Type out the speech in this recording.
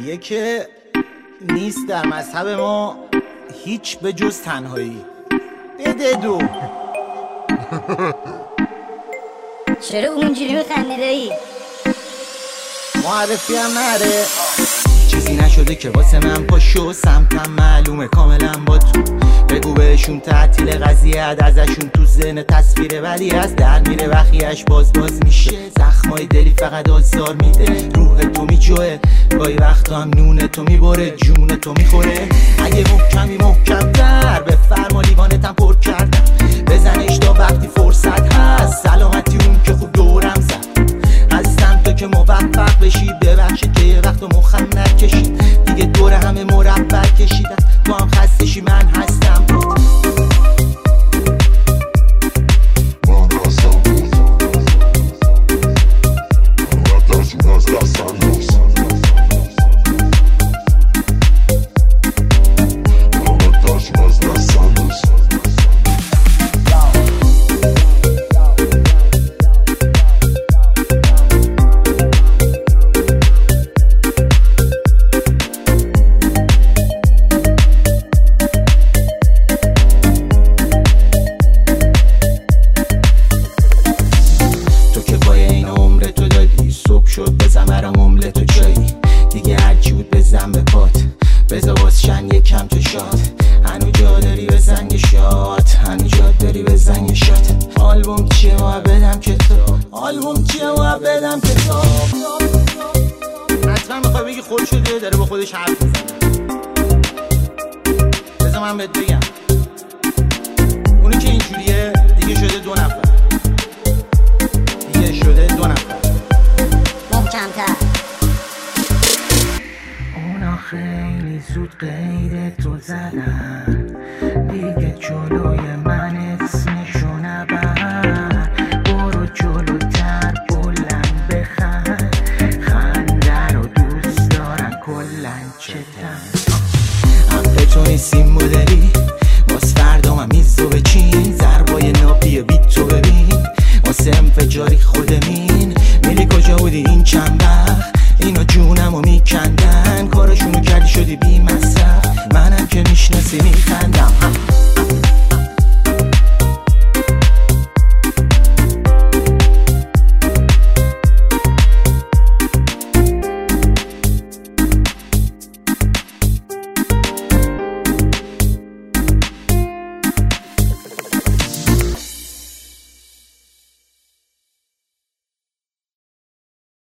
اینجوریه که نیست در مذهب ما هیچ به جز تنهایی. بده دو. چرا اونجوری میخندی دایی؟ معرفی هم نره، چیزی نشده که واسه من پاشو، سمتم معلومه کاملا با تو. بگو بهشون تعطیل قضیه ازشون تو ذهن تصویره، ولی از در میره وخیش باز میشه. زخمای دلی فقط آزار میده، روح تو میجوه، گاهی وقتا هم نون تو میبره، جون تو میخوره. اگه محکمی محکم در بفرما، لیوانتم پر کردم، بزنش تا وقتی فرصت هست. سلامتی اون که خوب دورم زد، هستم تو که موفق بشی. ببخشید که یه وقت مخم نکشید، دیگه دور همه مربع کشیدم. تو هم خستشی من هستم. شد بزن برام املت و چایی، دیگه هرچی بود بزن به پات، بزا واسشن یکم تو شاد. هنو جا داری بزن یه شاد، هنو جا داری بزن یه شاد. آلبوم چیه ما بدم کتاب، آلبوم چیه ما بدم کتاب. حتما میخوای بگی خود شده داره با خودش حرف میزنه. بزا من بهت بگم اونی که اینجوریه دیگه شده 2 نفر، دیگه شده 2 نفر. اونا خیلی زود غیر تو زدن، دیگه جلوی من اسمشو نبر. برو جلوتر بلند بخند، خنده رو دوست دارن کلن چتن. حق تو نیستیم مدلی، باز فردا من میزو بچین. ضربای نابی بیت تو ببین، واسه انفجاری خودمین. میری کجا بودی این چند وقت، اینا جونمو میکندن. کارشونو کردی شدی بی مصرف، منم که میشناسی میخندم.